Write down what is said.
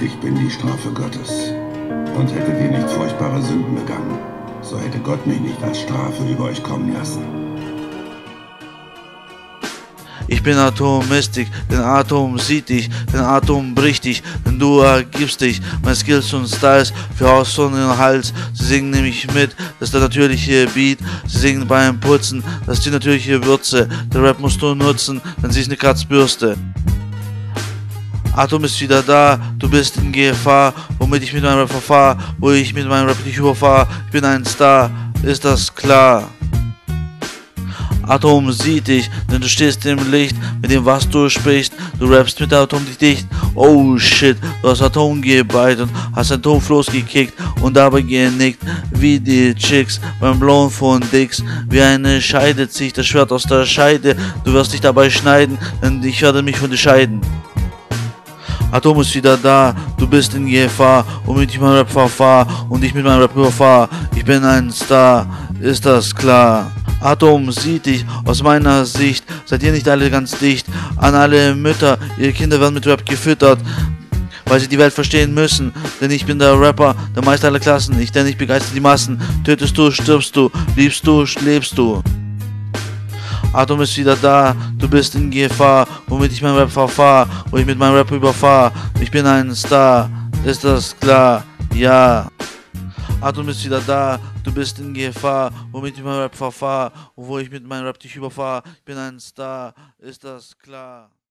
Ich bin die Strafe Gottes. Und hättet ihr nicht furchtbare Sünden begangen, so hätte Gott mich nicht als Strafe über euch kommen lassen. Ich bin Atomistik, denn Atom sieht dich, denn Atom bricht dich, denn du ergibst dich. Meine Skills und Styles für Haus und den Hals. Sie singen nämlich mit, das ist der natürliche Beat. Sie singen beim Putzen, das ist die natürliche Würze. Der Rap musst du nutzen, denn sie ist eine Kratzbürste. Atom ist wieder da, du bist in Gefahr, womit ich mit meinem Rap verfahr, wo ich mit meinem Rap dich überfahr. Ich bin ein Star, ist das klar? Atom sieht dich, denn du stehst im Licht, mit dem was du sprichst, du rappst mit Atom dich dicht. Oh shit, du hast Atom gebeitet und hast Atomfloß gekickt und dabei genickt, wie die Chicks beim Blown von Dicks. Wie eine Scheide zieh ich das Schwert aus der Scheide, du wirst dich dabei schneiden, denn ich werde mich von dir scheiden. Atom ist wieder da, du bist in Gefahr, womit ich meinen Rap verfahr und ich mit meinem Rap überfahr. Ich bin ein Star, ist das klar? Atom sieht dich, aus meiner Sicht, seid ihr nicht alle ganz dicht? An alle Mütter, ihre Kinder werden mit Rap gefüttert, weil sie die Welt verstehen müssen. Denn ich bin der Rapper, der Meister aller Klassen, denn ich begeister die Massen. Tötest du, stirbst du, liebst du, lebst du. Atom ist wieder da, du bist in Gefahr, womit ich meinen Rap verfahr, wo ich mit meinem Rap überfahr. Ich bin ein Star, ist das klar? Ja. Atom ist wieder da, du bist in Gefahr, womit ich meinen Rap verfahr, wo ich mit meinem Rap dich überfahr. Ich bin ein Star, ist das klar?